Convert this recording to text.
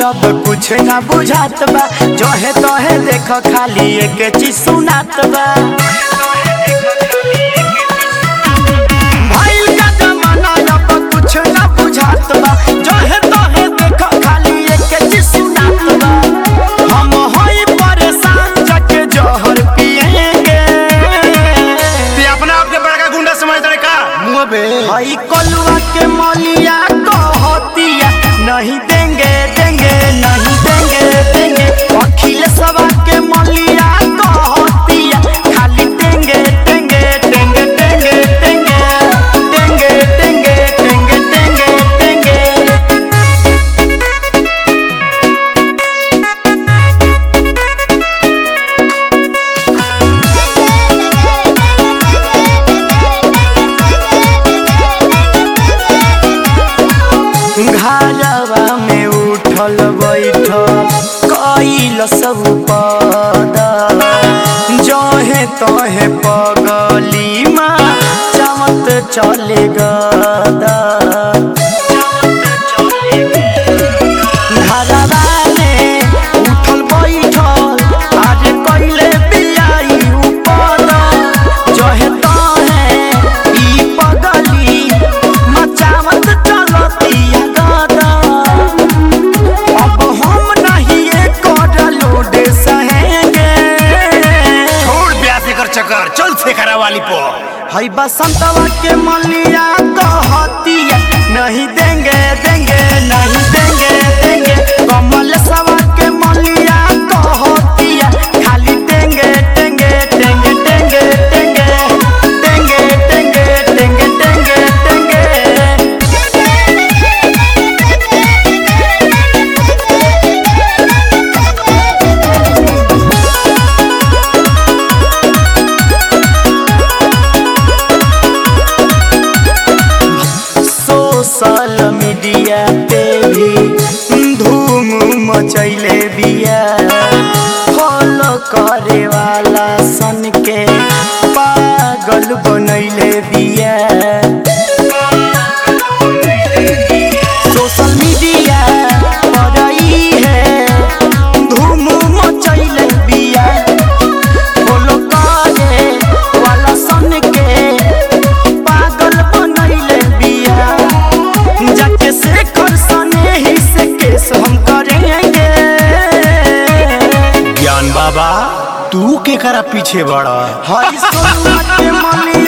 अब कुछ ना बुझात बा, जहे तहे देख खाली एक चीज सुनात बा। भइल का जमाना अब कुछ ना बुझात बा, जहे तहे देख खाली एक चीज सुनात बा। हम होई परेशान जाके जहर पिएंगे। ते अपना आप के बड़का गुंडा समझ रहे का मुंह पे हई कलुआ के मलिया कहतिया नहीं देंगे देंगे नहीं देंगे देंगे। अखिलेशवा के मलिया कहतिया खाली देंगे देंगे देंगे देंगे देंगे देंगे देंगे देंगे देंगे देंगे। घरवा में उठल बैठल कइल सब पद, जहे तहे पगली माँ चमत चले गदा। घरवा में उठल बैठल आज कइले बियाई उपद, जहे तहे ई पगली मचावत चलतिया गदा। अब हम नहीं कर लोड सहेंगे। छोड़ ब्याह कर चक्कर चल शेखरा वाली पो। हई बसंतवा के मलिया कहतिया नहीं देंगे देंगे नहीं देंगे देंगे। कमल सवा के मलिया कहतिया खाली देंगे देंगे देंगे देंगे देंगे देंगे देंगे देंगे देंगे देंगे। सोशल मीडिया पे भी धूम मचैले बिया, फॉलो करे वाला सन के पागल बनैले बिया। सोशल मीडिया पर ई है धूम मचैले बिया, फॉलो करे वाला सन के पागल बनैले बिया। जाके शेखर सने ही से केस हम करेंगे। ज्ञान बाबा तू के करा पीछे बड़ा हई सोनुआ के मलिया